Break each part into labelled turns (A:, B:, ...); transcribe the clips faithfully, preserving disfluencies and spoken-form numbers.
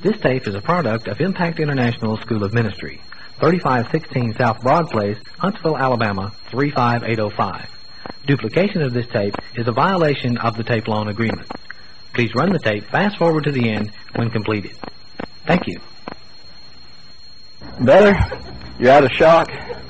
A: This tape is a product of Impact International School of Ministry, thirty-five sixteen South Broad Place, Huntsville, Alabama, three five eight oh five. Duplication of this tape is a violation of the tape loan agreement. Please run the tape fast forward to the end when completed. Thank you.
B: Better? You're out of shock?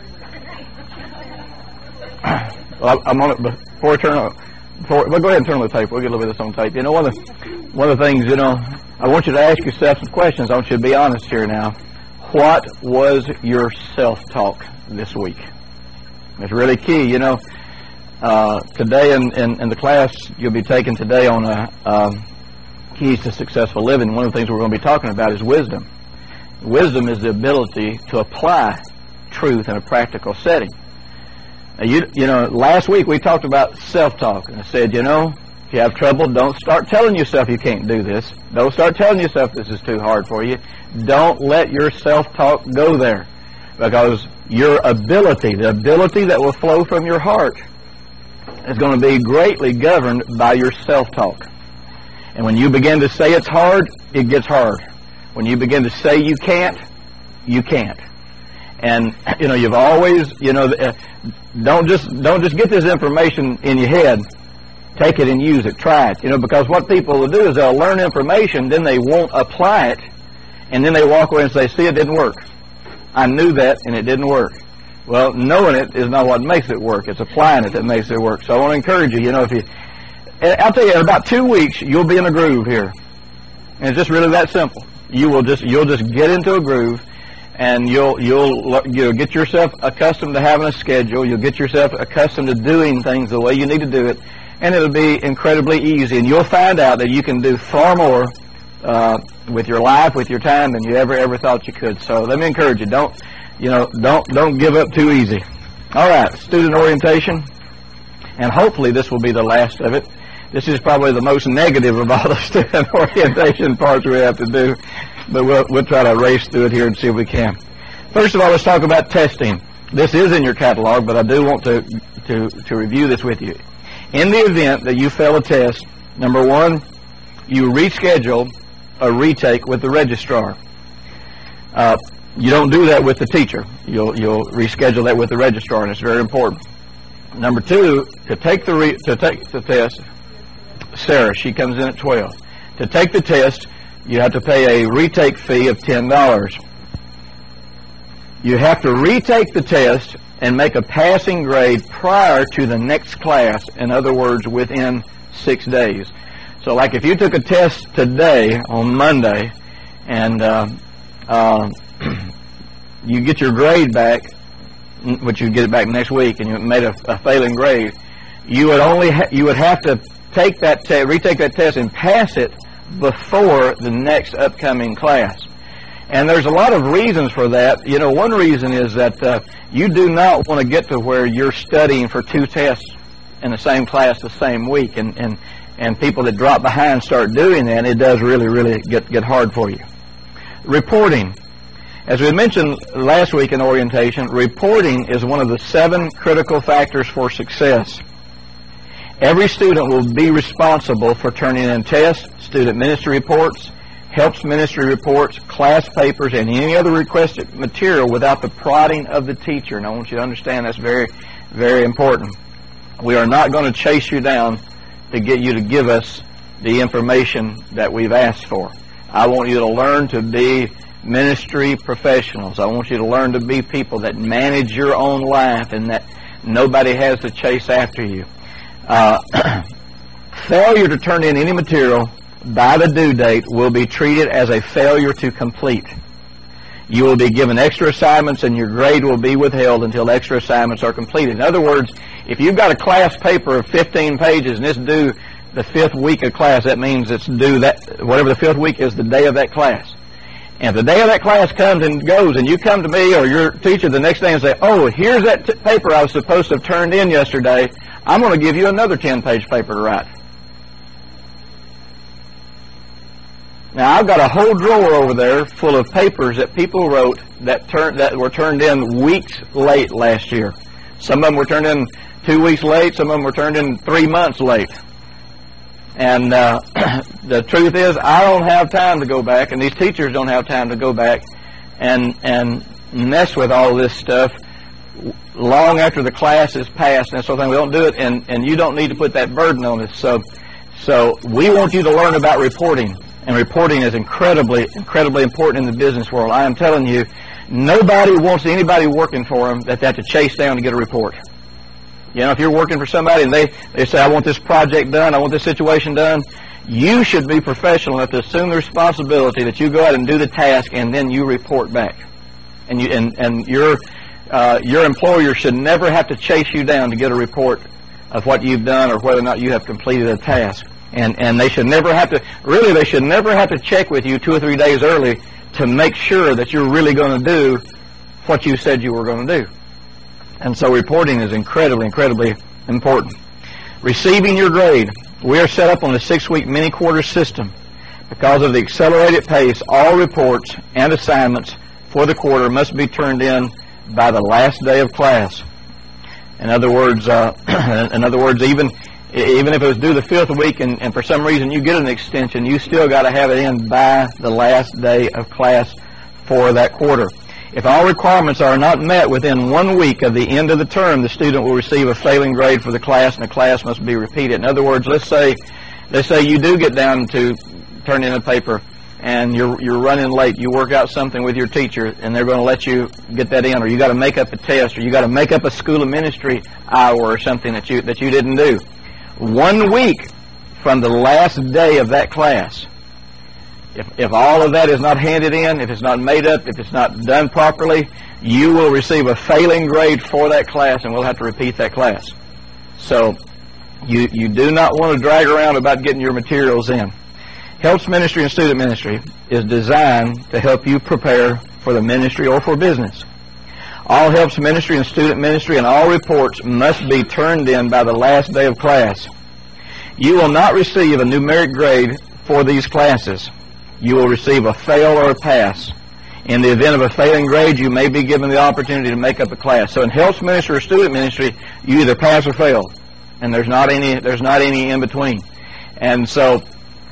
B: Well, I'm on it before I turn on. Before, well, go ahead and turn on the tape. We'll get a little bit of this on tape. You know, one of the, one of the things, you know, I want you to ask yourself some questions. I want you to be honest here now. What was your self-talk this week? It's really key. You know, uh, today in, in, in the class you'll be taking today on uh, um, keys to successful living. One of the things we're going to be talking about is wisdom. Wisdom is the ability to apply truth in a practical setting. Now, you, you know, last week we talked about self-talk, and I said, you know, if you have trouble, don't start telling yourself you can't do this. Don't start telling yourself this is too hard for you. Don't let your self-talk go there, because your ability, the ability that will flow from your heart, is going to be greatly governed by your self-talk. And when you begin to say it's hard, it gets hard. When you begin to say you can't, you can't. And, you know, you've always, you know, uh, don't just don't just get this information in your head. Take it and use it. Try it. You know, because what people will do is they'll learn information, then they won't apply it, and then they walk away and say, see, it didn't work. I knew that, and it didn't work. Well, knowing it is not what makes it work. It's applying it that makes it work. So I want to encourage you, you know, if you, I'll tell you, in about two weeks, you'll be in a groove here. And it's just really that simple. You will just, you'll just get into a groove, and you'll, you'll, you'll get yourself accustomed to having a schedule. You'll get yourself accustomed to doing things the way you need to do it, and it'll be incredibly easy. And you'll find out that you can do far more uh, with your life, with your time, than you ever, ever thought you could. So let me encourage you. Don't, you know, don't, don't give up too easy. All right, student orientation, and hopefully this will be the last of it. This is probably the most negative of all the student orientation parts we have to do, but we'll, we'll try to race through it here and see if we can. First of all, let's talk about testing. This is in your catalog, but I do want to, to, to review this with you. In the event that you fail a test, number one, you reschedule a retake with the registrar. Uh, you don't do that with the teacher. You'll, you'll reschedule that with the registrar, and it's very important. Number two, to take the re, to take the test, Sarah, she comes in at twelve. To take the test, you have to pay a retake fee of ten dollars. You have to retake the test and make a passing grade prior to the next class. In other words, within six days. So like if you took a test today on Monday and uh, uh, you get your grade back, which you get it back next week, and you made a, a failing grade, you would only ha- you would have to take that te- retake that test and pass it before the next upcoming class. And there's a lot of reasons for that. You know, one reason is that uh, you do not want to get to where you're studying for two tests in the same class the same week, and and, and people that drop behind start doing that, and it does really, really get, get hard for you. Reporting. As we mentioned last week in orientation, reporting is one of the seven critical factors for success. Every student will be responsible for turning in tests, student ministry reports, helps ministry reports, class papers, and any other requested material without the prodding of the teacher. And I want you to understand that's very, very important. We are not going to chase you down to get you to give us the information that we've asked for. I want you to learn to be ministry professionals. I want you to learn to be people that manage your own life and that nobody has to chase after you. Uh, failure to turn in any material by the due date will be treated as a failure to complete. You will be given extra assignments, and your grade will be withheld until extra assignments are completed. In other words, if you've got a class paper of fifteen pages and it's due the fifth week of class, that means it's due that whatever the fifth week is, the day of that class. And if the day of that class comes and goes, and you come to me or your teacher the next day and say, oh, here's that t- paper I was supposed to have turned in yesterday, I'm going to give you another ten-page paper to write. Now, I've got a whole drawer over there full of papers that people wrote that turned that were turned in weeks late last year. Some of them were turned in two weeks late. Some of them were turned in three months late. And uh, the truth is, I don't have time to go back, and these teachers don't have time to go back and and mess with all this stuff long after the class is passed and that sort of thing. We don't do it, and, and you don't need to put that burden on us. So, so we want you to learn about reporting, and reporting is incredibly, incredibly important in the business world. I am telling you, nobody wants anybody working for them that they have to chase down to get a report. You know, if you're working for somebody and they, they say, I want this project done, I want this situation done, you should be professional enough to assume the responsibility that you go out and do the task and then you report back. And you and, and your uh, your employer should never have to chase you down to get a report of what you've done or whether or not you have completed a task. And and they should never have to, really they should never have to check with you two or three days early to make sure that you're really going to do what you said you were going to do. And so reporting is incredibly, incredibly important. Receiving your grade. We are set up on the six-week mini-quarter system. Because of the accelerated pace, all reports and assignments for the quarter must be turned in by the last day of class. In other words, uh, in other words, even even if it was due the fifth week and, and for some reason you get an extension, you still got to have it in by the last day of class for that quarter. If all requirements are not met within one week of the end of the term, the student will receive a failing grade for the class, and the class must be repeated. In other words, let's say, let's say you do get down to turn in a paper, and you're you're running late. You work out something with your teacher, and they're going to let you get that in, or you got to make up a test, or you got to make up a school of ministry hour or something that you that you didn't do. One week from the last day of that class. If, if all of that is not handed in, if it's not made up, if it's not done properly, you will receive a failing grade for that class, and we'll have to repeat that class. So you, you do not want to drag around about getting your materials in. Helps Ministry and Student Ministry is designed to help you prepare for the ministry or for business. All Helps Ministry and Student Ministry and all reports must be turned in by the last day of class. You will not receive a numeric grade for these classes. You will receive a fail or a pass. In the event of a failing grade, you may be given the opportunity to make up a class. So in Helps Ministry or Student Ministry, you either pass or fail, and there's not any there's not any in between. And so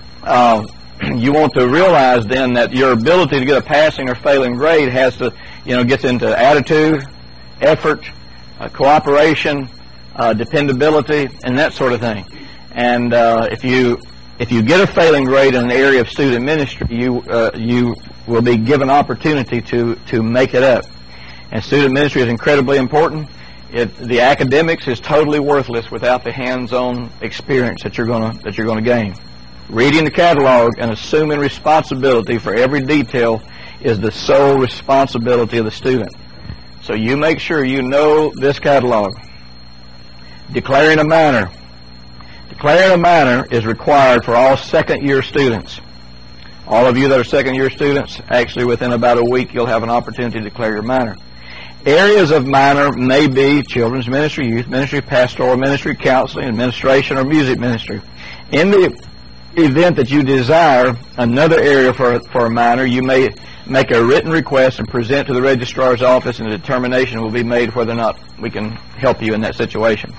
B: uh, you want to realize then that your ability to get a passing or failing grade has to, you know, gets into attitude, effort, uh, cooperation, uh, dependability, and that sort of thing. And uh, if you If you get a failing grade in an area of student ministry, you uh, you will be given opportunity to to make it up. And student ministry is incredibly important. It, the academics is totally worthless without the hands-on experience that you're gonna that you're gonna gain. Reading the catalog and assuming responsibility for every detail is the sole responsibility of the student. So you make sure you know this catalog. Declaring a minor. Declaring a minor is required for all second-year students. All of you that are second-year students, actually within about a week, you'll have an opportunity to declare your minor. Areas of minor may be children's ministry, youth ministry, pastoral ministry, counseling, administration, or music ministry. In the event that you desire another area for, for a minor, you may make a written request and present to the registrar's office, and a determination will be made whether or not we can help you in that situation.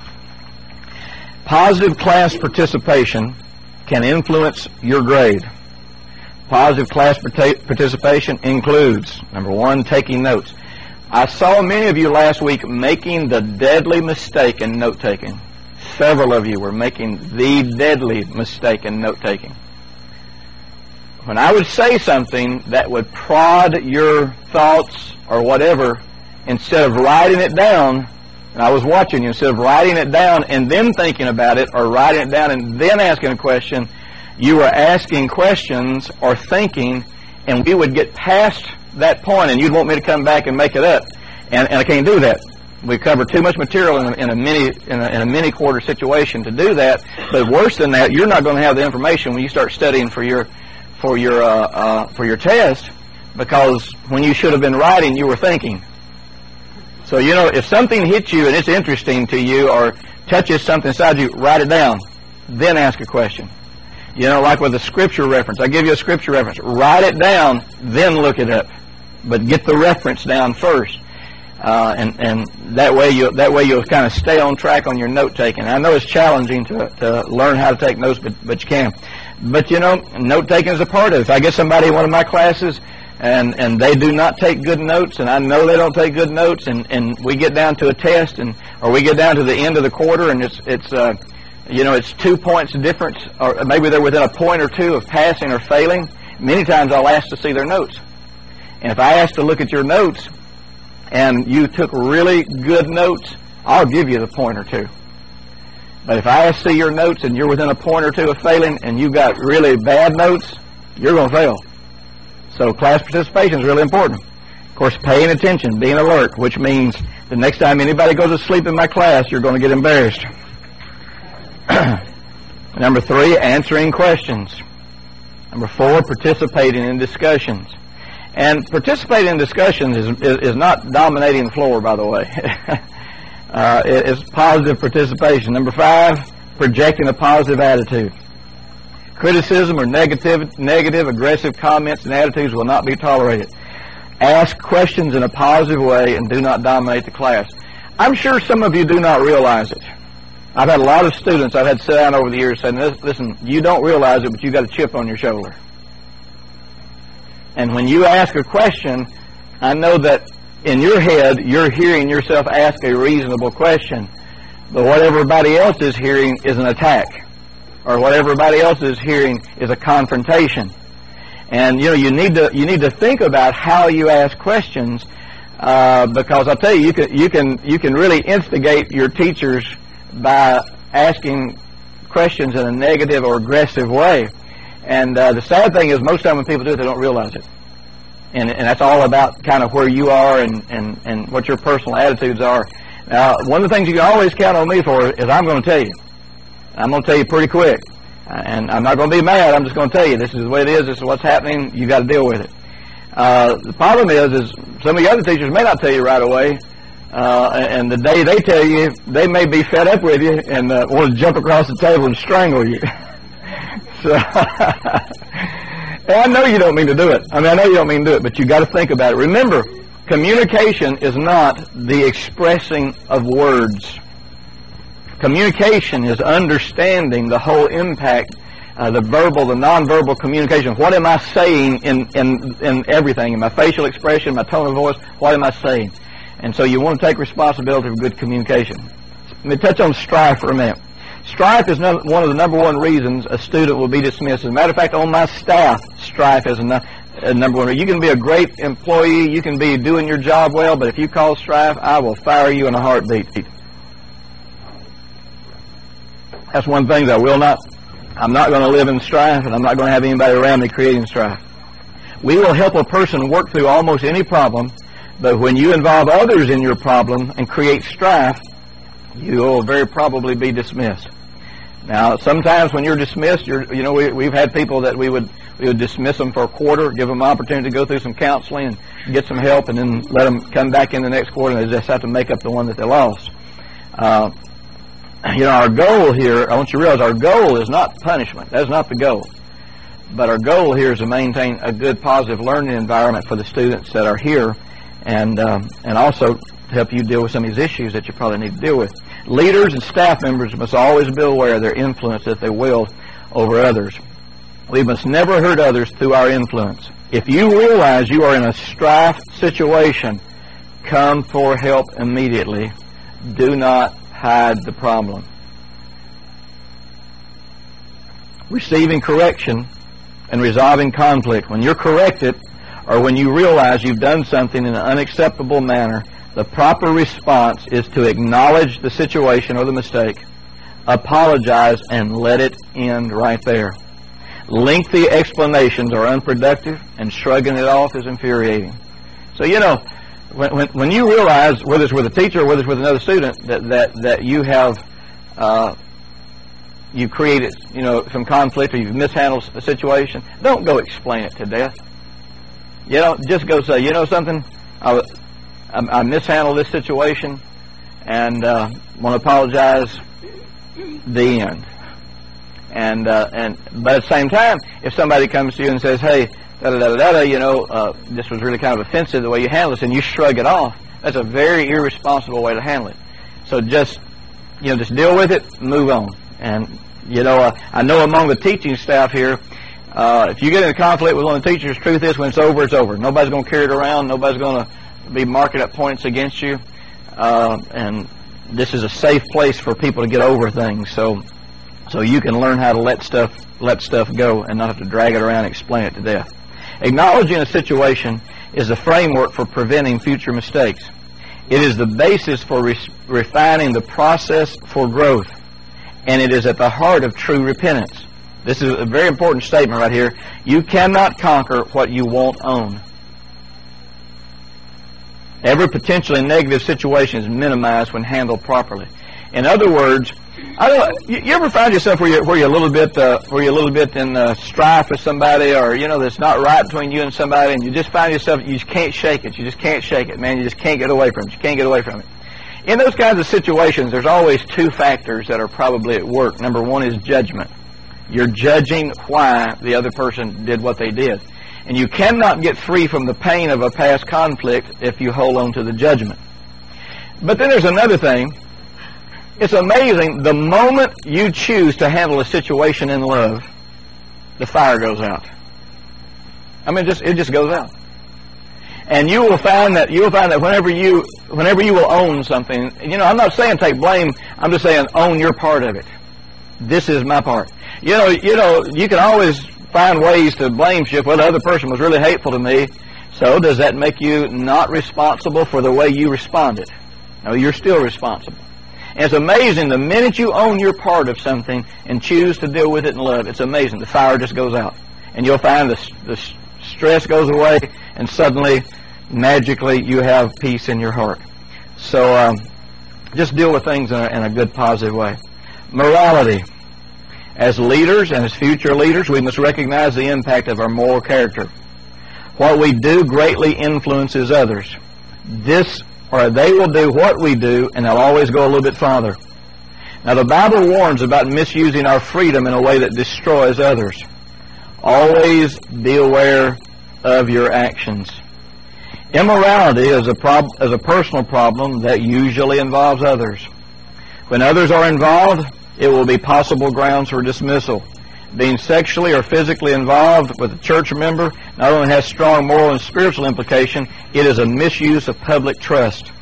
B: Positive class participation can influence your grade. Positive class participation includes, number one, taking notes. I saw many of you last week making the deadly mistake in note-taking. Several of you were making the deadly mistake in note-taking. When I would say something that would prod your thoughts or whatever, instead of writing it down, and I was watching you, instead of writing it down and then thinking about it, or writing it down and then asking a question, you were asking questions or thinking, and we would get past that point, and you'd want me to come back and make it up. And, and I can't do that. We cover too much material in a, in a mini in a, in a mini quarter situation to do that. But worse than that, you're not going to have the information when you start studying for your for your uh, uh, for your test, because when you should have been writing, you were thinking. So, you know, if something hits you and it's interesting to you or touches something inside you, write it down, then ask a question. You know, like with a scripture reference. I give you a scripture reference. Write it down, then look it up. But get the reference down first. Uh, and, and that way you that way you'll kind of stay on track on your note taking. I know it's challenging to to learn how to take notes, but but you can. But you know, note taking is a part of it. If I get somebody in one of my classes and and they do not take good notes, and I know they don't take good notes, and and we get down to a test, and or we get down to the end of the quarter, and it's it's uh, you know it's two points difference, or maybe they're within a point or two of passing or failing. Many times I'll ask to see their notes, and if I ask to look at your notes, and you took really good notes, I'll give you the point or two. But if I see your notes and you're within a point or two of failing, and you got really bad notes, you're going to fail. So class participation is really important. Of course, paying attention, being alert, which means the next time anybody goes to sleep in my class, you're going to get embarrassed. Number three, answering questions. Number four, participating in discussions. And participating in discussions is, is, is not dominating the floor, by the way. uh, it, it's positive participation. Number five, projecting a positive attitude. Criticism or negative, negative, aggressive comments and attitudes will not be tolerated. Ask questions in a positive way and do not dominate the class. I'm sure some of you do not realize it. I've had a lot of students I've had sit down over the years saying, listen, you don't realize it, but you got a chip on your shoulder. And when you ask a question, I know that in your head, you're hearing yourself ask a reasonable question. But what everybody else is hearing is an attack. Or what everybody else is hearing is a confrontation. And, you know, you need to, you need to think about how you ask questions, uh, because I'll tell you, you can, you can, you can really instigate your teachers by asking questions in a negative or aggressive way. And uh, the sad thing is, most of the time when people do it, they don't realize it. And, and that's all about kind of where you are and, and, and what your personal attitudes are. Now, one of the things you can always count on me for is I'm going to tell you. I'm going to tell you pretty quick. And I'm not going to be mad. I'm just going to tell you, this is the way it is. This is what's happening. You've got to deal with it. Uh, the problem is, is some of the other teachers may not tell you right away. Uh, and the day they tell you, they may be fed up with you and uh, want to jump across the table and strangle you. So, and I know you don't mean to do it. I mean, I know you don't mean to do it, but you got to think about it. Remember, communication is not the expressing of words. Communication is understanding the whole impact, uh, the verbal, the nonverbal communication. What am I saying in, in, in everything? In my facial expression, my tone of voice, what am I saying? And so you want to take responsibility for good communication. Let me touch on strife for a minute. Strife is no, one of the number one reasons a student will be dismissed. As a matter of fact, on my staff, strife is a, no, a number one. You can be a great employee, you can be doing your job well, but if you cause strife, I will fire you in a heartbeat. That's one thing that I will not, I'm not going to live in strife, and I'm not going to have anybody around me creating strife. We will help a person work through almost any problem, but when you involve others in your problem and create strife, you will very probably be dismissed. Now, sometimes when you're dismissed, you're, you know, we, we've had people that we would we would dismiss them for a quarter, give them an opportunity to go through some counseling and get some help, and then let them come back in the next quarter, and they just have to make up the one that they lost. Uh, you know, our goal here, I want you to realize, our goal is not punishment. That's not the goal. But our goal here is to maintain a good, positive learning environment for the students that are here, and um, and also to help you deal with some of these issues that you probably need to deal with. Leaders and staff members must always be aware of their influence that they wield over others. We must never hurt others through our influence. If you realize you are in a strife situation, come for help immediately. Do not hide the problem. Receiving correction and resolving conflict. When you're corrected, or when you realize you've done something in an unacceptable manner, the proper response is to acknowledge the situation or the mistake, apologize, and let it end right there. Lengthy explanations are unproductive, and shrugging it off is infuriating. So, you know, when when, when you realize, whether it's with a teacher or whether it's with another student, that that, that you have uh, you created, you know, some conflict or you've mishandled a situation, don't go explain it to death. You know, just go say, you know something, I, I, I mishandled this situation, and uh, want to apologize. The end. And uh, and but at the same time, if somebody comes to you and says, "Hey, da da da da da, you know, uh, this was really kind of offensive the way you handled this," and you shrug it off, That's a very irresponsible way to handle it. So just, you know, just deal with it, move on. And, you know, uh, I know among the teaching staff here, uh, if you get in a conflict with one of the teachers, truth is when it's over, it's over. Nobody's going to carry it around. Nobody's going to be marking up points against you. Uh, and this is a safe place for people to get over things. So, so you can learn how to let stuff, let stuff go and not have to drag it around and explain it to death. Acknowledging a situation is the framework for preventing future mistakes. It is the basis for re- refining the process for growth, and it is at the heart of true repentance. This is a very important statement right here. You cannot conquer what you won't own. Every potentially negative situation is minimized when handled properly. In other words, I don't, you, you ever find yourself where you're, where you're a little bit, uh, where you're a little bit in uh, strife with somebody, or you know that's not right between you and somebody, and you just find yourself you just can't shake it. You just can't shake it, man. You just can't get away from it. You can't get away from it. In those kinds of situations, there's always two factors that are probably at work. Number one is judgment. You're judging why the other person did what they did, and you cannot get free from the pain of a past conflict if you hold on to the judgment. But then there's another thing. It's amazing, the moment you choose to handle a situation in love, the fire goes out. I mean, just it just goes out. And you will find that you will find that whenever you whenever you will own something, you know, I'm not saying take blame, I'm just saying own your part of it. This is my part. You know, you know, you can always find ways to blame shift. Well, the other person was really hateful to me, so does that make you not responsible for the way you responded? No, you're still responsible. And it's amazing, the minute you own your part of something and choose to deal with it in love, it's amazing. The fire just goes out. And you'll find the, the stress goes away, and suddenly, magically, you have peace in your heart. So um, just deal with things in a, in a good, positive way. Morality. As leaders and as future leaders, we must recognize the impact of our moral character. What we do greatly influences others. This or they will do what we do, and they'll always go a little bit farther. Now, the Bible warns about misusing our freedom in a way that destroys others. Always be aware of your actions. Immorality is a, prob- is a personal problem that usually involves others. When others are involved, it will be possible grounds for dismissal. Being sexually or physically involved with a church member not only has strong moral and spiritual implication, it is a misuse of public trust.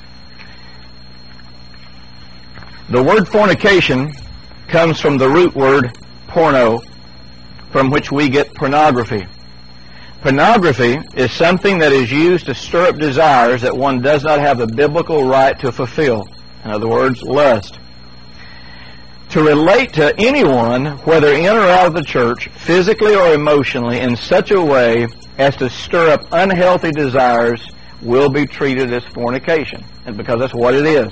B: The word fornication comes from the root word porno, from which we get pornography. Pornography is something that is used to stir up desires that one does not have the biblical right to fulfill. In other words, lust. To relate to anyone, whether in or out of the church, physically or emotionally, in such a way as to stir up unhealthy desires will be treated as fornication. And because that's what it is.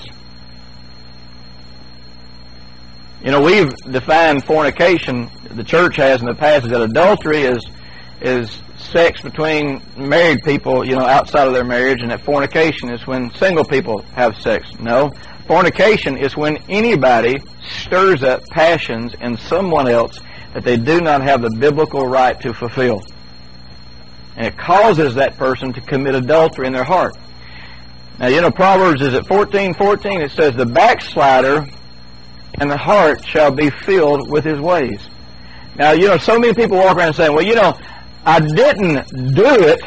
B: You know, we've defined fornication, the church has in the past, that adultery is is sex between married people, you know, outside of their marriage, and that fornication is when single people have sex. No. Fornication is when anybody stirs up passions in someone else that they do not have the biblical right to fulfill. And it causes that person to commit adultery in their heart. Now, you know, Proverbs is at fourteen fourteen, it says, the backslider and the heart shall be filled with his ways. Now, you know, so many people walk around saying, well, you know, I didn't do it,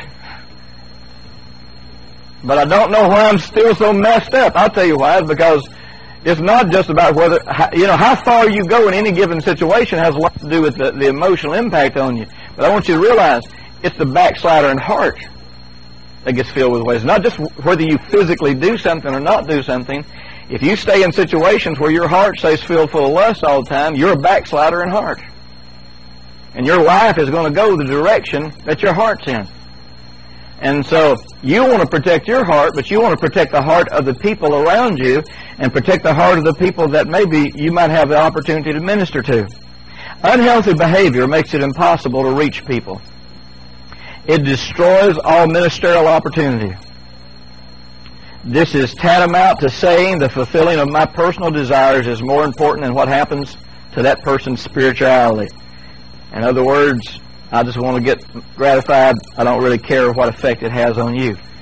B: but I don't know why I'm still so messed up. I'll tell you why. Because it's not just about whether, you know, how far you go in any given situation has a lot to do with the, the emotional impact on you. But I want you to realize it's the backslider and heart that gets filled with ways. Not just whether you physically do something or not do something. If you stay in situations where your heart stays filled full of lust all the time, you're a backslider in heart. And your life is going to go the direction that your heart's in. And so you want to protect your heart, but you want to protect the heart of the people around you and protect the heart of the people that maybe you might have the opportunity to minister to. Unhealthy behavior makes it impossible to reach people. It destroys all ministerial opportunity. This is tantamount to saying the fulfilling of my personal desires is more important than what happens to that person's spirituality. In other words, I just want to get gratified. I don't really care what effect it has on you.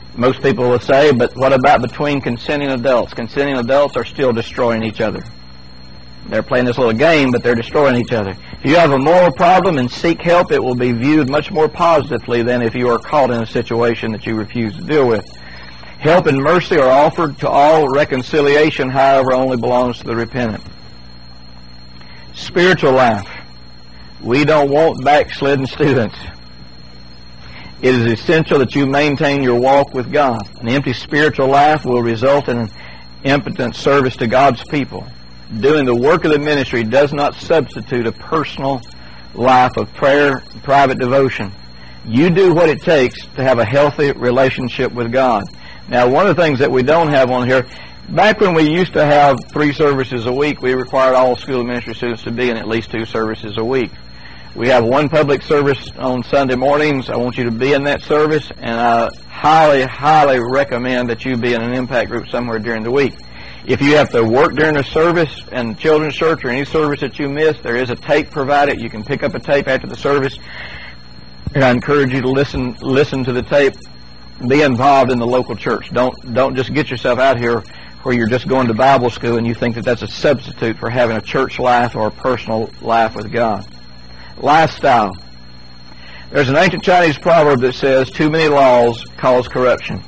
B: Most people will say, but what about between consenting adults? Consenting adults are still destroying each other. They're playing this little game, but they're destroying each other. If you have a moral problem and seek help, it will be viewed much more positively than if you are caught in a situation that you refuse to deal with. Help and mercy are offered to all. Reconciliation, however, only belongs to the repentant. Spiritual life. We don't want backslidden students. It is essential that you maintain your walk with God. An empty spiritual life will result in an impotent service to God's people. Doing the work of the ministry does not substitute a personal life of prayer and private devotion. You do what it takes to have a healthy relationship with God. Now, one of the things that we don't have on here, back when we used to have three services a week, we required all school of ministry students to be in at least two services a week. We have one public service on Sunday mornings. I want you to be in that service, and I highly, highly recommend that you be in an impact group somewhere during the week. If you have to work during a service in children's church or any service that you miss, there is a tape provided. You can pick up a tape after the service, and I encourage you to listen listen to the tape. Be involved in the local church. Don't don't just get yourself out here where you're just going to Bible school and you think that that's a substitute for having a church life or a personal life with God. Lifestyle. There's an ancient Chinese proverb that says, too many laws cause corruption.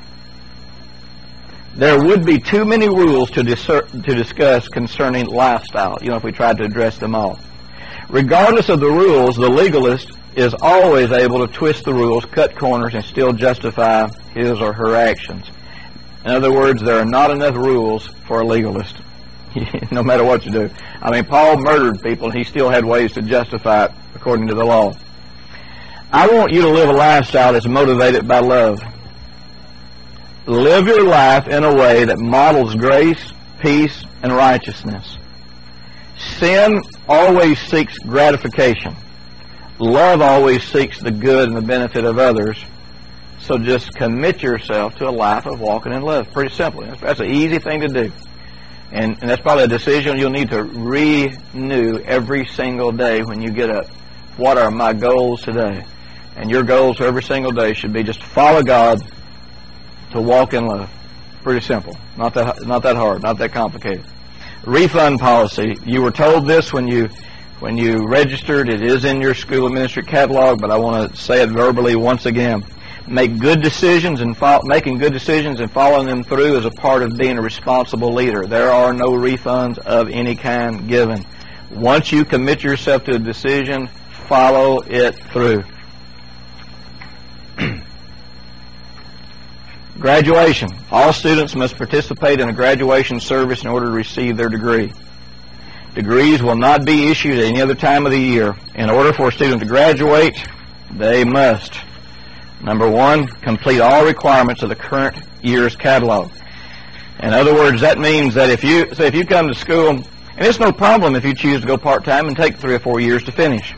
B: There would be too many rules to, dis- to discuss concerning lifestyle, you know, if we tried to address them all. Regardless of the rules, the legalist is always able to twist the rules, cut corners, and still justify his or her actions. In other words, there are not enough rules for a legalist, no matter what you do. I mean, Paul murdered people, and he still had ways to justify it according to the law. I want you to live a lifestyle that's motivated by love. Live your life in a way that models grace, peace, and righteousness. Sin always seeks gratification. Love always seeks the good and the benefit of others. So just commit yourself to a life of walking in love. Pretty simple. That's an easy thing to do. And, and that's probably a decision you'll need to renew every single day when you get up. What are my goals today? And your goals for every single day should be just follow God, to walk in love. Pretty simple. Not that not that hard, not that complicated. Refund policy. You were told this when you when you registered. It is in your School of Ministry catalog, but I want to say it verbally once again. Make good decisions and fo- making good decisions and following them through is a part of being a responsible leader. There are no refunds of any kind given. Once you commit yourself to a decision, follow it through. Graduation. All students must participate in a graduation service in order to receive their degree. Degrees will not be issued at any other time of the year. In order for a student to graduate, they must, number one, complete all requirements of the current year's catalog. In other words, that means that if you say if you come to school, and it's no problem if you choose to go part-time and take three or four years to finish.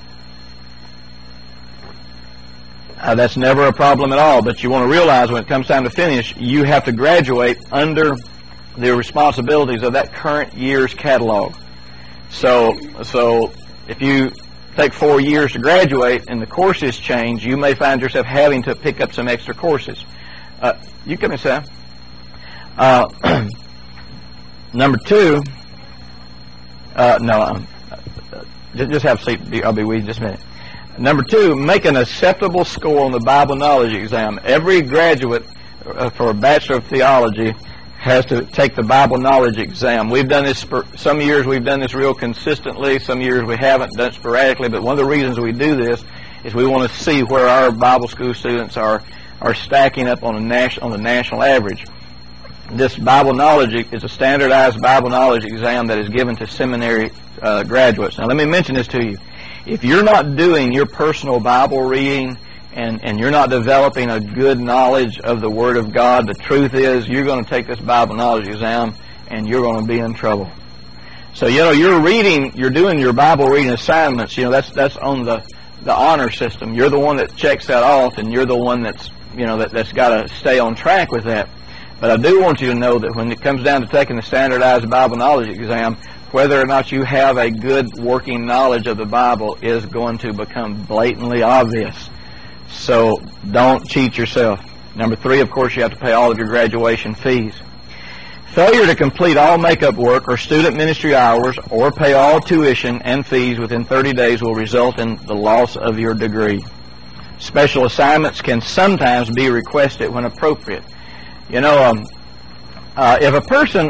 B: Uh, that's never a problem at all, but you want to realize when it comes time to finish, you have to graduate under the responsibilities of that current year's catalog. So, so if you take four years to graduate and the courses change, you may find yourself having to pick up some extra courses. Uh, you come in, Sam. Uh, number two, uh, no, um, just, just have a seat. I'll be with you in just a minute. Number two, make an acceptable score on the Bible knowledge exam. Every graduate uh, for a Bachelor of Theology has to take the Bible knowledge exam. We've done this for some years. We've done this real consistently. Some years we haven't done it sporadically. But one of the reasons we do this is we want to see where our Bible school students are are stacking up on a national on the national average. This Bible knowledge is a standardized Bible knowledge exam that is given to seminary uh, graduates. Now, let me mention this to you. If you're not doing your personal Bible reading and, and you're not developing a good knowledge of the Word of God, the truth is you're going to take this Bible knowledge exam and you're going to be in trouble. So, you know, you're reading, you're doing your Bible reading assignments. You know, that's that's on the, the honor system. You're the one that checks that off, and you're the one that's, you know, that, that's got to stay on track with that. But I do want you to know that when it comes down to taking the standardized Bible knowledge exam, whether or not you have a good working knowledge of the Bible is going to become blatantly obvious. So don't cheat yourself. Number three, of course, you have to pay all of your graduation fees. Failure to complete all makeup work or student ministry hours or pay all tuition and fees within thirty days will result in the loss of your degree. Special assignments can sometimes be requested when appropriate. You know, um, uh, if a person,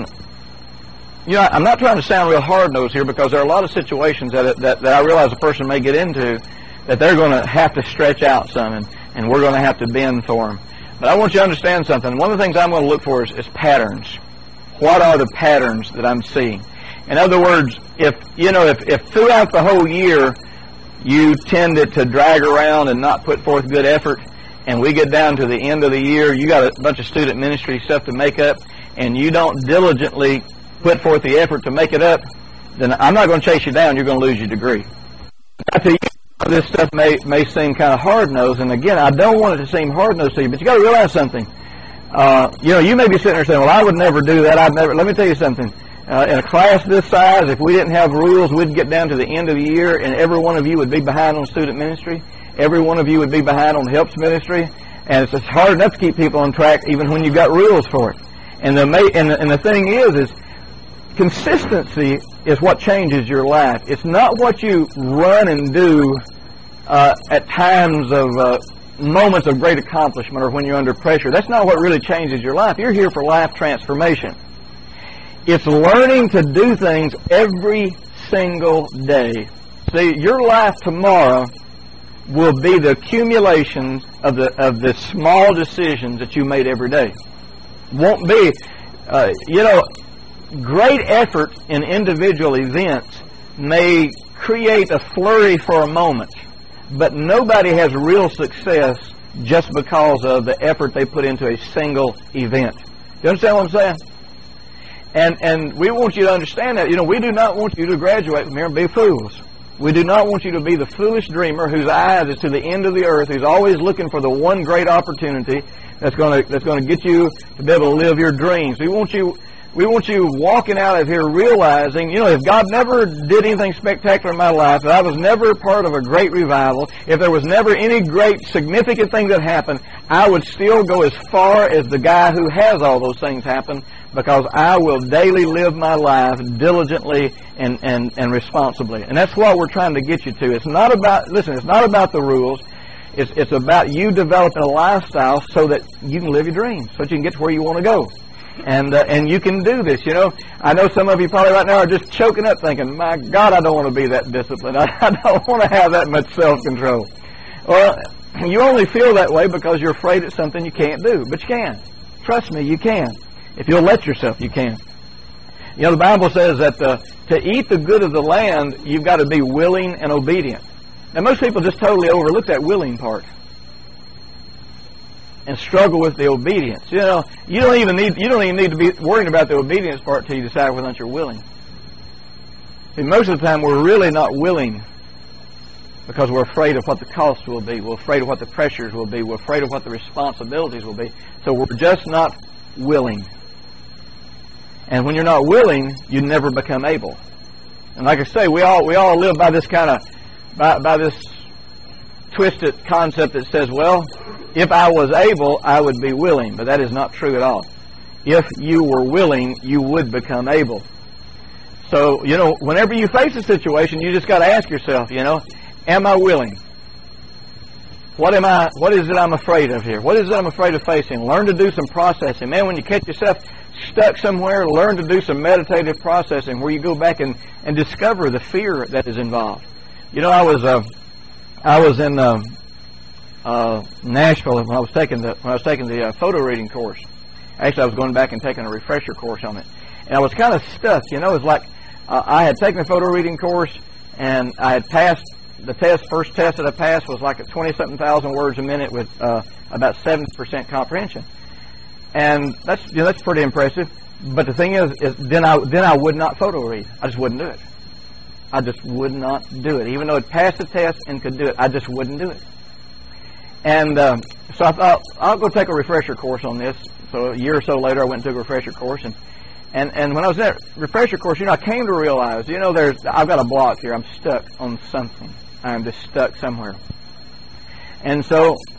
B: you know, I'm not trying to sound real hard-nosed here because there are a lot of situations that, that, that I realize a person may get into that they're going to have to stretch out some, and, and we're going to have to bend for them. But I want you to understand something. One of the things I'm going to look for is, is patterns. What are the patterns that I'm seeing? In other words, if you know, if, if throughout the whole year you tended to drag around and not put forth good effort, and we get down to the end of the year, you got a bunch of student ministry stuff to make up, and you don't diligently put forth the effort to make it up, then I'm not going to chase you down. You're going to lose your degree. I tell you, this stuff may may seem kind of hard-nosed, and again, I don't want it to seem hard-nosed to you, but you got to realize something. Uh, you know, you may be sitting there saying, well, I would never do that. I'd never. Let me tell you something. Uh, in a class this size, if we didn't have rules, we'd get down to the end of the year, and every one of you would be behind on student ministry. Every one of you would be behind on helps ministry. And it's, it's hard enough to keep people on track even when you've got rules for it. And the, and the, and the thing is, is consistency is what changes your life. It's not what you run and do uh, at times of uh, moments of great accomplishment or when you're under pressure. That's not what really changes your life. You're here for life transformation. It's learning to do things every single day. See, your life tomorrow will be the accumulation of the of the small decisions that you made every day. Won't be, uh, you know, great effort in individual events may create a flurry for a moment, but nobody has real success just because of the effort they put into a single event. You understand what I'm saying? And and we want you to understand that. You know, we do not want you to graduate from here and be fools. We do not want you to be the foolish dreamer whose eyes is to the end of the earth, who's always looking for the one great opportunity that's going to that's going to get you to be able to live your dreams. We want you we want you walking out of here realizing, you know, if God never did anything spectacular in my life, if I was never part of a great revival, if there was never any great significant thing that happened, I would still go as far as the guy who has all those things happen, because I will daily live my life diligently and, and, and responsibly. And that's what we're trying to get you to. It's not about, listen, it's not about the rules. It's, it's about you developing a lifestyle so that you can live your dreams, so that you can get to where you want to go. And uh, and you can do this, you know. I know some of you probably right now are just choking up thinking, my God, I don't want to be that disciplined. I, I don't want to have that much self-control. Well, you only feel that way because you're afraid it's something you can't do. But you can. Trust me, you can. If you'll let yourself, you can. You know, the Bible says that uh, to eat the good of the land, you've got to be willing and obedient. Now, most people just totally overlook that willing part and struggle with the obedience. You know, you don't even need you don't even need to be worrying about the obedience part till you decide whether or not you're willing. See, most of the time we're really not willing because we're afraid of what the cost will be. We're afraid of what the pressures will be. We're afraid of what the responsibilities will be. So we're just not willing. And when you're not willing, you never become able. And like I say, we all we all live by this kind of by by this twisted concept that says, well, if I was able, I would be willing. But that is not true at all. If you were willing, you would become able. So, you know, whenever you face a situation, you just got to ask yourself, you know, am I willing? What am I? What is it I'm afraid of here? What is it I'm afraid of facing? Learn to do some processing. Man, when you catch yourself stuck somewhere, learn to do some meditative processing where you go back and, and discover the fear that is involved. You know, I was uh, I was in uh, uh, Nashville when I was taking the when I was taking the uh, photo reading course. Actually, I was going back and taking a refresher course on it, and I was kind of stuck. You know, it's like uh, I had taken the photo reading course and I had passed the test. First test that I passed was like at twenty-something thousand words a minute with uh, about seventy percent comprehension. And that's you know, that's pretty impressive. But the thing is, is then I then I would not photo read. I just wouldn't do it. I just would not do it. Even though it passed the test and could do it, I just wouldn't do it. And um, so I thought, I'll go take a refresher course on this. So a year or so later, I went and took a refresher course. And, and, and when I was in that refresher course, you know, I came to realize, you know, there's I've got a block here. I'm stuck on something. I'm just stuck somewhere. And so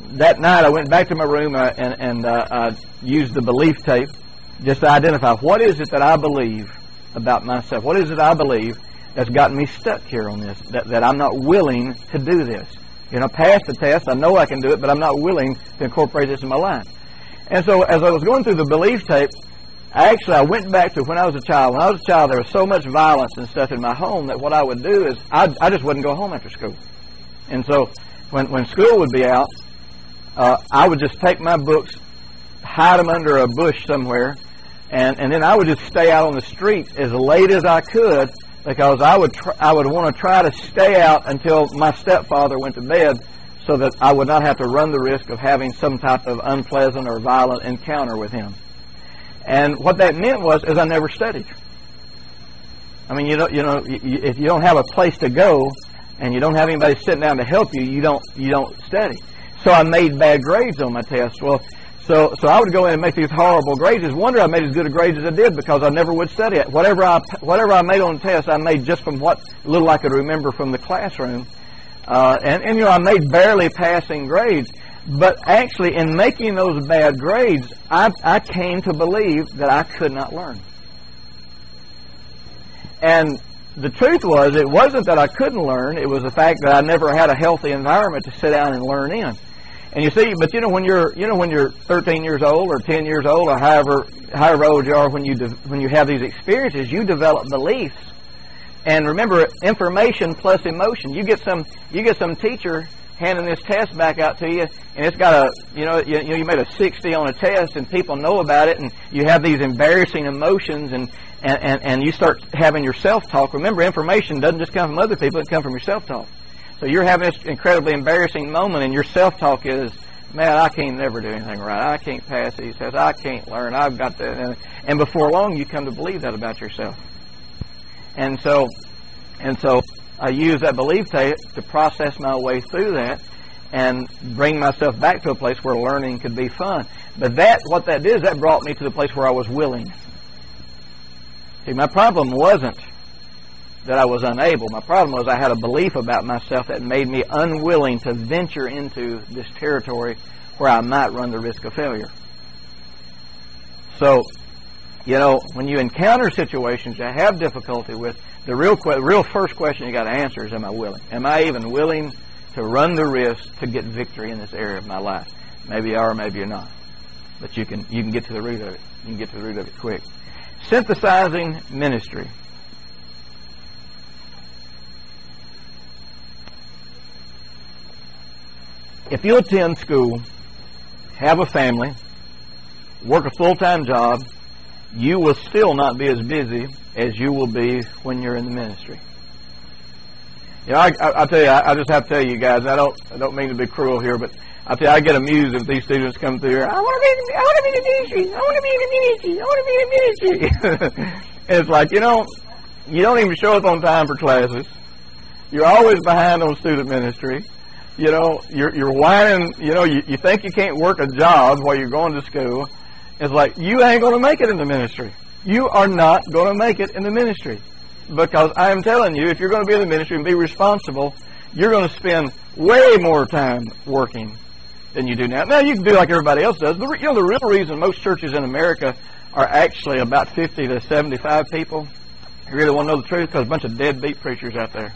B: that night I went back to my room uh, and, and uh, I used the belief tape just to identify what is it that I believe about myself. What is it I believe that's gotten me stuck here on this, that, that I'm not willing to do this. You know, pass the test, I know I can do it, but I'm not willing to incorporate this in my life. And so as I was going through the belief tape, I actually, I went back to when I was a child. When I was a child, there was so much violence and stuff in my home that what I would do is I, I just wouldn't go home after school. And so when, when school would be out, uh, I would just take my books, hide them under a bush somewhere, and, and then I would just stay out on the street as late as I could, because I would tr- I would want to try to stay out until my stepfather went to bed, so that I would not have to run the risk of having some type of unpleasant or violent encounter with him. And what that meant was, is I never studied. I mean, you know, you know, if you don't have a place to go, and you don't have anybody sitting down to help you, you don't you don't study. So I made bad grades on my tests. Well, so so I would go in and make these horrible grades. It's a wonder I made as good a grades as I did, because I never would study it. Whatever I whatever I made on the test, I made just from what little I could remember from the classroom. Uh, and, and, you know, I made barely passing grades. But actually, in making those bad grades, I, I came to believe that I could not learn. And the truth was, it wasn't that I couldn't learn. It was the fact that I never had a healthy environment to sit down and learn in. And you see, but you know, when you're, you know, when you're thirteen years old or ten years old or however, however old you are when you de- when you have these experiences, you develop beliefs. And remember, information plus emotion. You get some, you get some teacher handing this test back out to you, and it's got a, you know, you, you know, you made a sixty on a test, and people know about it, and you have these embarrassing emotions, and, and, and, and you start having your self-talk. Remember, information doesn't just come from other people, it comes from your self-talk. So you're having this incredibly embarrassing moment, and your self-talk is, man, I can't never do anything right. I can't pass these tests. I can't learn. I've got that. And before long, you come to believe that about yourself. And so, and so, I use that belief tape to process my way through that and bring myself back to a place where learning could be fun. But that, what that did is that brought me to the place where I was willing. See, my problem wasn't that I was unable. My problem was I had a belief about myself that made me unwilling to venture into this territory where I might run the risk of failure. So, you know, when you encounter situations you have difficulty with, the real que- real first question you got to answer is, am I willing? Am I even willing to run the risk to get victory in this area of my life? Maybe you are, maybe you're not. But you can you can get to the root of it. You can get to the root of it quick. Synthesizing ministry. If you attend school, have a family, work a full-time job, you will still not be as busy as you will be when you're in the ministry. You know, I, I, I'll tell you, I, I just have to tell you guys, I don't, I don't mean to be cruel here, but I tell you, I get amused if these students come through here. I want to be, I want to be in the ministry. I want to be in the ministry. I want to be in the ministry. And it's like, you know, you don't even show up on time for classes. You're always behind on student ministry. You know, you're you're whining. You know, you, you think you can't work a job while you're going to school. It's like, you ain't going to make it in the ministry. You are not going to make it in the ministry. Because I am telling you, if you're going to be in the ministry and be responsible, you're going to spend way more time working than you do now. Now, you can do like everybody else does. But, you know, the real reason most churches in America are actually about fifty to seventy-five people, you really want to know the truth? Because a bunch of deadbeat preachers out there.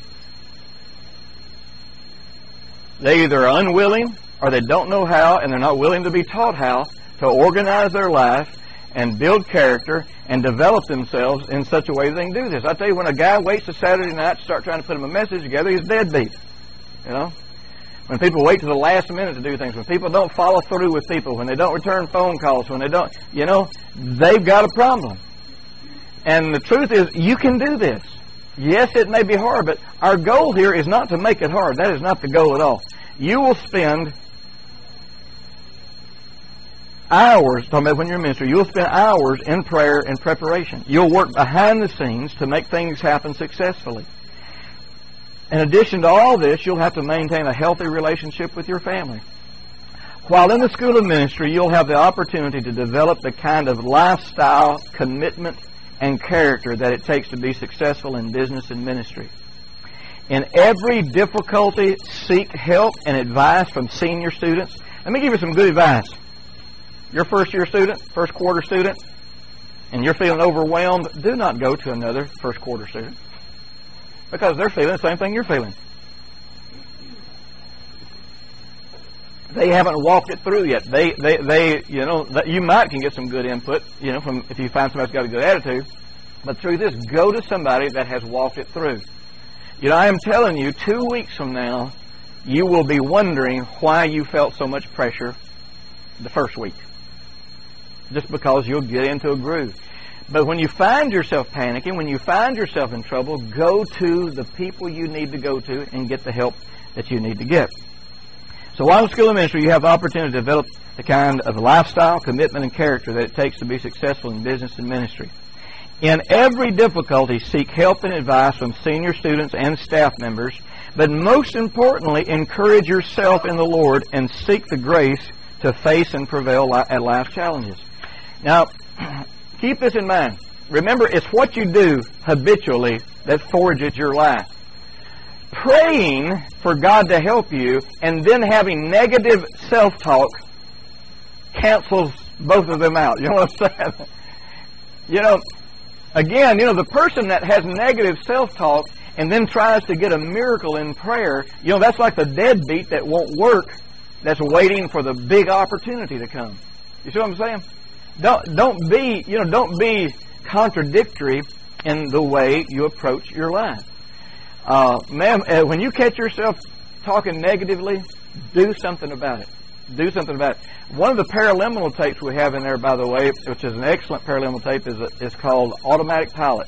B: They either are unwilling or they don't know how, and they're not willing to be taught how to organize their life and build character and develop themselves in such a way that they can do this. I tell you, when a guy waits a Saturday night to start trying to put him a message together, he's deadbeat. You know? When people wait to the last minute to do things, when people don't follow through with people, when they don't return phone calls, when they don't, you know, they've got a problem. And the truth is, you can do this. Yes, it may be hard, but our goal here is not to make it hard. That is not the goal at all. You will spend hours, talking about when you're in ministry, you'll spend hours in prayer and preparation. You'll work behind the scenes to make things happen successfully. In addition to all this, you'll have to maintain a healthy relationship with your family. While in the school of ministry, you'll have the opportunity to develop the kind of lifestyle, commitment, and character that it takes to be successful in business and ministry. In every difficulty, seek help and advice from senior students. Let me give you some good advice. You're a first-year student, first-quarter student, and you're feeling overwhelmed, do not go to another first-quarter student because they're feeling the same thing you're feeling. They haven't walked it through yet. They, they, they, you know, you might can get some good input, you know, from if you find somebody who's got a good attitude. But through this, go to somebody that has walked it through. You know, I am telling you, two weeks from now, you will be wondering why you felt so much pressure the first week. Just because you'll get into a groove. But when you find yourself panicking, when you find yourself in trouble, go to the people you need to go to and get the help that you need to get. So while in School of Ministry, you have the opportunity to develop the kind of lifestyle, commitment, and character that it takes to be successful in business and ministry. In every difficulty, seek help and advice from senior students and staff members, but most importantly, encourage yourself in the Lord and seek the grace to face and prevail at life's challenges. Now, keep this in mind. Remember, it's what you do habitually that forges your life. Praying for God to help you and then having negative self-talk cancels both of them out. You know what I'm saying? You know, again, you know, the person that has negative self-talk and then tries to get a miracle in prayer, you know, that's like the deadbeat that won't work, that's waiting for the big opportunity to come. You see what I'm saying? Don't, don't be, you know, don't be contradictory in the way you approach your life. Uh, ma'am, uh, when you catch yourself talking negatively, do something about it. Do something about it. One of the paraliminal tapes we have in there, by the way, which is an excellent paraliminal tape, is, a, is called Automatic Pilot.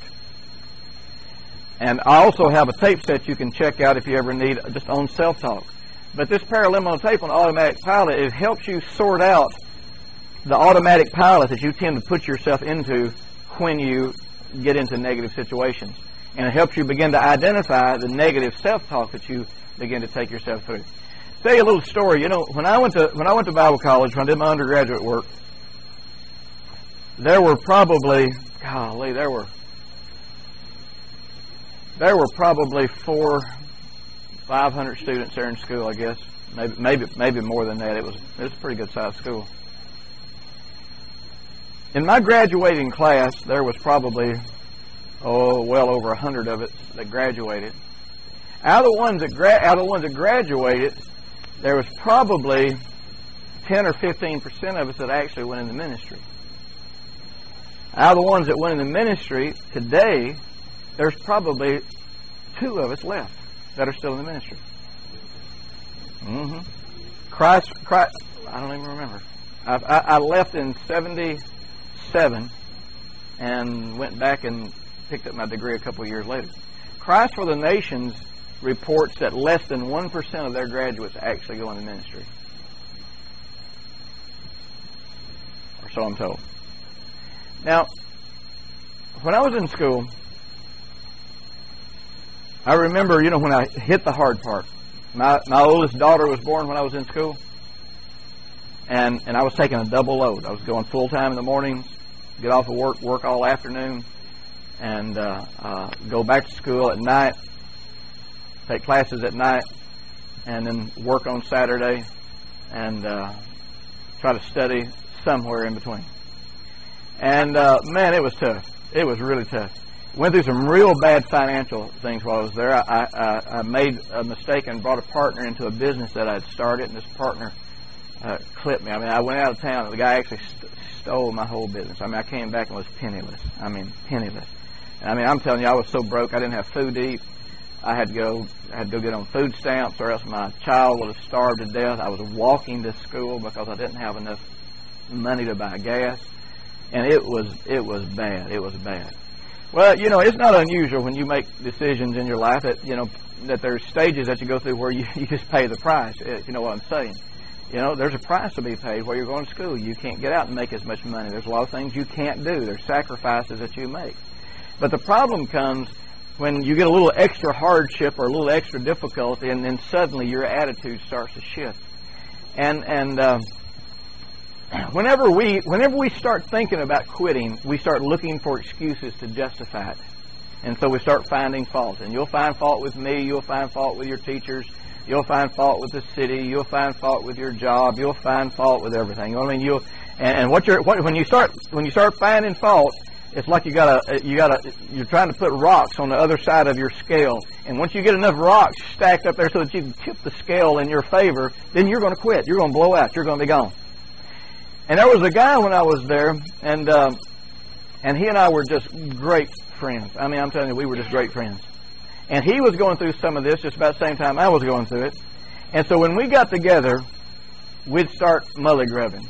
B: And I also have a tape set you can check out if you ever need just on self-talk. But this paraliminal tape on Automatic Pilot, it helps you sort out the automatic pilot that you tend to put yourself into when you get into negative situations. And it helps you begin to identify the negative self-talk that you begin to take yourself through. Tell you a little story. You know, when I went to when I went to Bible college, when I did my undergraduate work, there were probably, golly, there were there were probably four, five hundred students there in school. I guess maybe maybe maybe more than that. It was it was a pretty good sized school. In my graduating class, there was probably oh, well over a hundred of it that graduated. Out of the ones that gra- out of the ones that graduated, there was probably ten or fifteen percent of us that actually went in the ministry. Out of the ones that went in the ministry today, there's probably two of us left that are still in the ministry. Mm-hmm. Christ, Christ, I don't even remember. I, I, I left in seventy-seven and went back and picked up my degree a couple of years later. Christ for the Nations reports that less than one percent of their graduates actually go into ministry. Or so I'm told. Now, when I was in school, I remember, you know, when I hit the hard part. My, my oldest daughter was born when I was in school. And, and I was taking a double load. I was going full-time in the mornings, get off of work, work all afternoon, and uh, uh, go back to school at night, take classes at night, and then work on Saturday, and uh, try to study somewhere in between. And, uh, man, it was tough. It was really tough. Went through some real bad financial things while I was there. I, I, I made a mistake and brought a partner into a business that I'd started, and this partner uh, clipped me. I mean, I went out of town, and the guy actually st- stole my whole business. I mean, I came back and was penniless. I mean, penniless. And, I mean, I'm telling you, I was so broke, I didn't have food to eat. I had to go I had to go get on food stamps, or else my child would have starved to death. I was walking to school because I didn't have enough money to buy gas. And it was it was bad. It was bad. Well, you know, it's not unusual when you make decisions in your life that, you know, that there's stages that you go through where you, you just pay the price, if you know what I'm saying. You know, there's a price to be paid while you're going to school. You can't get out and make as much money. There's a lot of things you can't do. There's sacrifices that you make. But the problem comes when you get a little extra hardship or a little extra difficulty, and then suddenly your attitude starts to shift. And and uh, whenever we whenever we start thinking about quitting, we start looking for excuses to justify it. And so we start finding fault. And you'll find fault with me. You'll find fault with your teachers. You'll find fault with the city. You'll find fault with your job. You'll find fault with everything. You know what I mean? You'll, and, and what you're, what, when you start, when you start finding fault, it's like you gotta, you gotta, you're trying to put rocks on the other side of your scale. And once you get enough rocks stacked up there so that you can tip the scale in your favor, then you're going to quit. You're going to blow out. You're going to be gone. And there was a guy when I was there, and um, and he and I were just great friends. I mean, I'm telling you, we were just great friends. And he was going through some of this just about the same time I was going through it. And so when we got together, we'd start mully grubbing.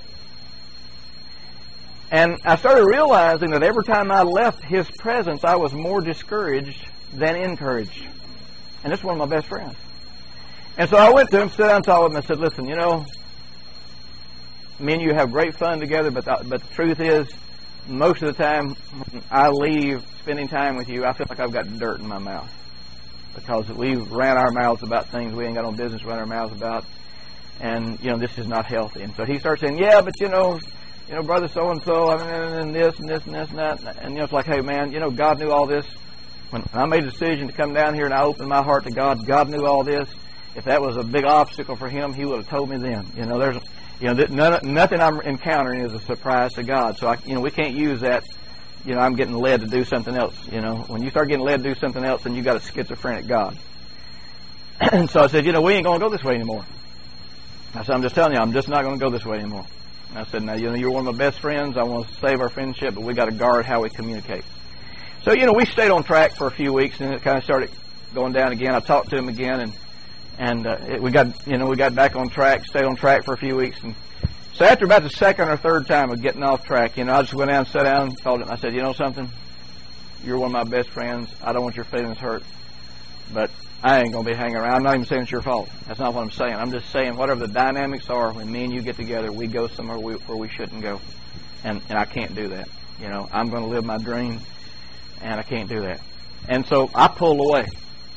B: And I started realizing that every time I left his presence, I was more discouraged than encouraged. And this is one of my best friends. And so I went to him, sat down and talked with him, and said, listen, you know, me and you have great fun together, but the, but the truth is, most of the time when I leave spending time with you, I feel like I've got dirt in my mouth. Because we've ran our mouths about things we ain't got no business running our mouths about. And, you know, this is not healthy. And so he starts saying, yeah, but, you know, you know, brother so-and-so, I mean, and this and this and this and that. And, you know, it's like, hey, man, you know, God knew all this. When I made a decision to come down here and I opened my heart to God, God knew all this. If that was a big obstacle for Him, He would have told me then. You know, there's, you know, none, nothing I'm encountering is a surprise to God. So, I, you know, we can't use that, you know, I'm getting led to do something else. You know, when you start getting led to do something else, then you got a schizophrenic God. And so I said, you know, we ain't going to go this way anymore. I said, I'm just telling you, I'm just not going to go this way anymore. And I said, now, you know, you're one of my best friends. I want to save our friendship, but we got to guard how we communicate. So, you know, we stayed on track for a few weeks, and it kind of started going down again. I talked to him again, and and uh, it, we got, you know, we got back on track, stayed on track for a few weeks. And so after about the second or third time of getting off track, you know, I just went down and sat down and told him, I said, you know something? You're one of my best friends. I don't want your feelings hurt, but I ain't going to be hanging around. I'm not even saying it's your fault. That's not what I'm saying. I'm just saying whatever the dynamics are, when me and you get together, we go somewhere we, where we shouldn't go. And, and I can't do that. You know, I'm going to live my dream, and I can't do that. And so I pulled away.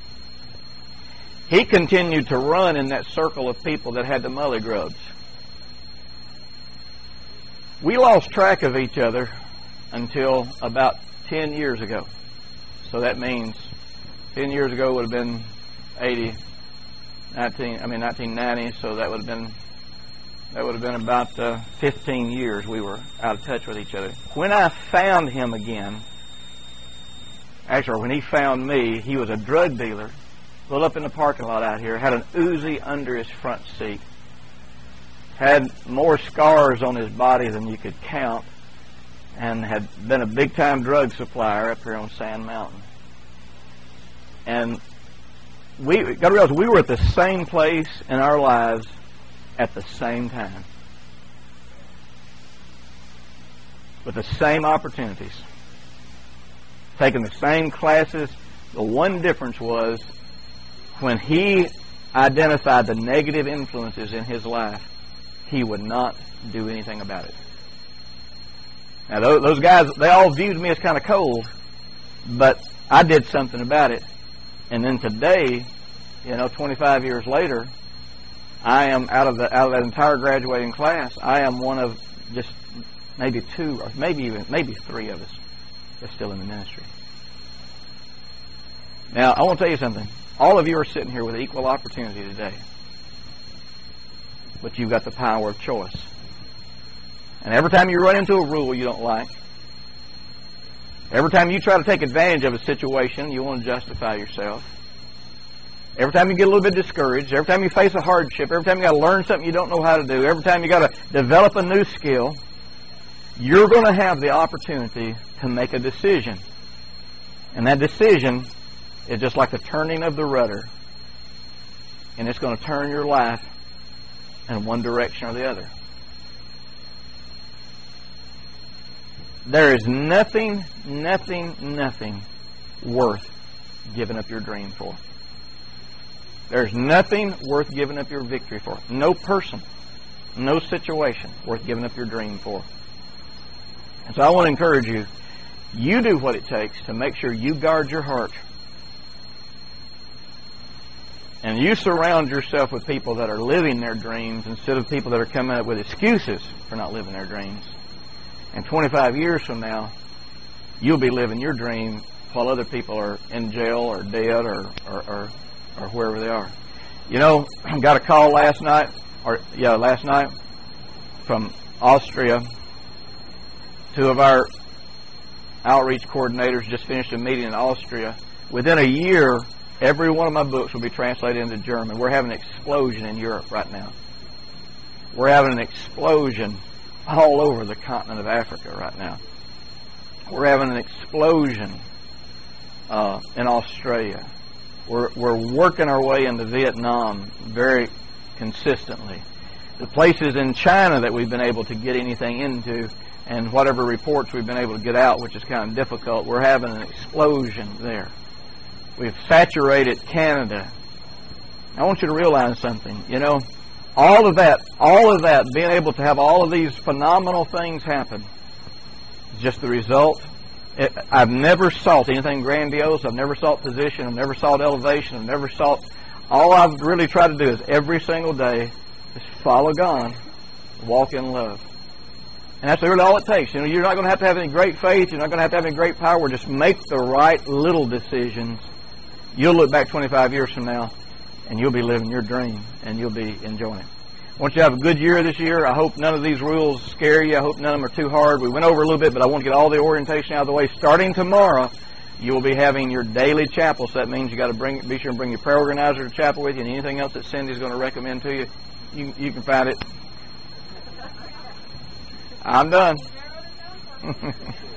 B: He continued to run in that circle of people that had the mully grubs. We lost track of each other until about ten years ago. So that means ten years ago would have been eighty, nineteen, I mean nineteen ninety, so that would have been that would have been about uh, fifteen years we were out of touch with each other. When I found him again, actually when he found me, he was a drug dealer, pulled up in the parking lot out here, had an Uzi under his front seat, had more scars on his body than you could count, and had been a big-time drug supplier up here on Sand Mountain. And we got to realize we were at the same place in our lives at the same time, with the same opportunities, taking the same classes. The one difference was when he identified the negative influences in his life, he would not do anything about it. Now, those, those guys, they all viewed me as kind of cold, but I did something about it. And then today, you know, twenty-five years later, I am out of the out of that entire graduating class. I am one of just maybe two, or maybe even maybe three of us that's still in the ministry. Now, I want to tell you something. All of you are sitting here with equal opportunity today, but you've got the power of choice. And every time you run into a rule you don't like, every time you try to take advantage of a situation, you want to justify yourself. Every time you get a little bit discouraged, every time you face a hardship, every time you got to learn something you don't know how to do, every time you got to develop a new skill, you're going to have the opportunity to make a decision. And that decision is just like the turning of the rudder. And it's going to turn your life in one direction or the other. There is nothing, nothing, nothing worth giving up your dream for. There's nothing worth giving up your victory for. No person, no situation worth giving up your dream for. And so I want to encourage you, you do what it takes to make sure you guard your heart. And you surround yourself with people that are living their dreams instead of people that are coming up with excuses for not living their dreams. And twenty-five years from now, you'll be living your dream while other people are in jail or dead or or, or, or wherever they are. You know, I got a call last night, or yeah, last night from Austria. Two of our outreach coordinators just finished a meeting in Austria. Within a year, every one of my books will be translated into German. We're having an explosion in Europe right now. We're having an explosion all over the continent of Africa right now. We're having an explosion uh, in Australia. We're, we're working our way into Vietnam very consistently. The places in China that we've been able to get anything into, and whatever reports we've been able to get out, which is kind of difficult, we're having an explosion there. We've saturated Canada. I want you to realize something. You know, all of that, all of that, being able to have all of these phenomenal things happen, is just the result. It, I've never sought anything grandiose. I've never sought position. I've never sought elevation. I've never sought. All I've really tried to do is every single day is follow God, walk in love. And that's really all it takes. You know, you're not going to have to have any great faith. You're not going to have to have any great power. Just make the right little decisions. You'll look back twenty-five years from now, and you'll be living your dream, and you'll be enjoying it. I want you to have a good year this year. I hope none of these rules scare you. I hope none of them are too hard. We went over a little bit, but I want to get all the orientation out of the way. Starting tomorrow, you will be having your daily chapel. So that means you got to bring, be sure and bring your prayer organizer to chapel with you, and anything else that Cindy's going to recommend to you, you, you can find it. I'm done.